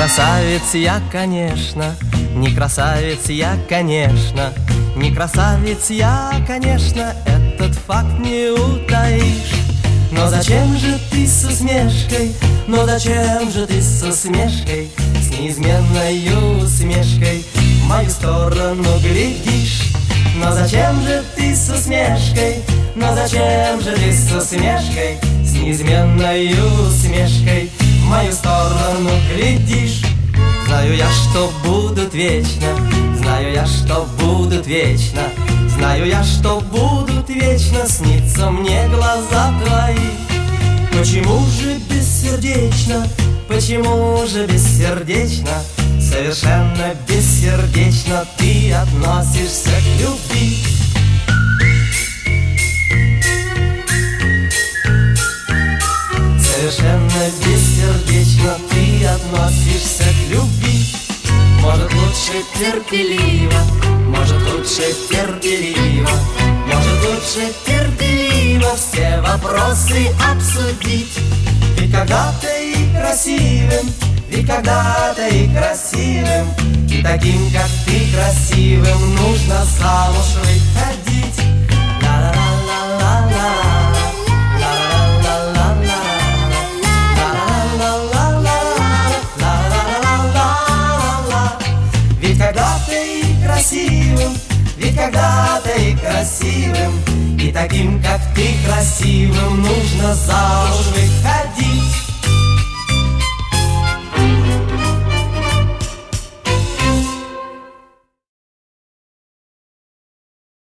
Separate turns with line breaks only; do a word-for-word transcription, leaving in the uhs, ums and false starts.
красавец я, конечно, не красавец я, конечно, не красавец я, конечно, этот факт не утаишь. Но зачем же ты с усмешкой, но зачем же ты с усмешкой, с неизменной усмешкой в мою сторону глядишь? Но зачем же ты с усмешкой, но зачем же ты с усмешкой, с неизменной усмешкой в мою сторону глядишь? Знаю я, что будут вечно, знаю я, что будут вечно, знаю я, что будут вечно сниться мне глаза твои. Почему же бессердечно, почему же бессердечно, совершенно бессердечно ты относишься к любви? Совершенно бессердечно ты относишься к любви. Может, лучше терпеливо, может, лучше терпеливо, может, лучше терпеливо все вопросы обсудить. Ведь когда-то и красивым, ведь когда-то и красивым, и таким, как ты, красивым нужно замуж выходить. Ведь когда-то и красивым, ведь когда-то и красивым, и таким, как ты, красивым нужно замуж выходить.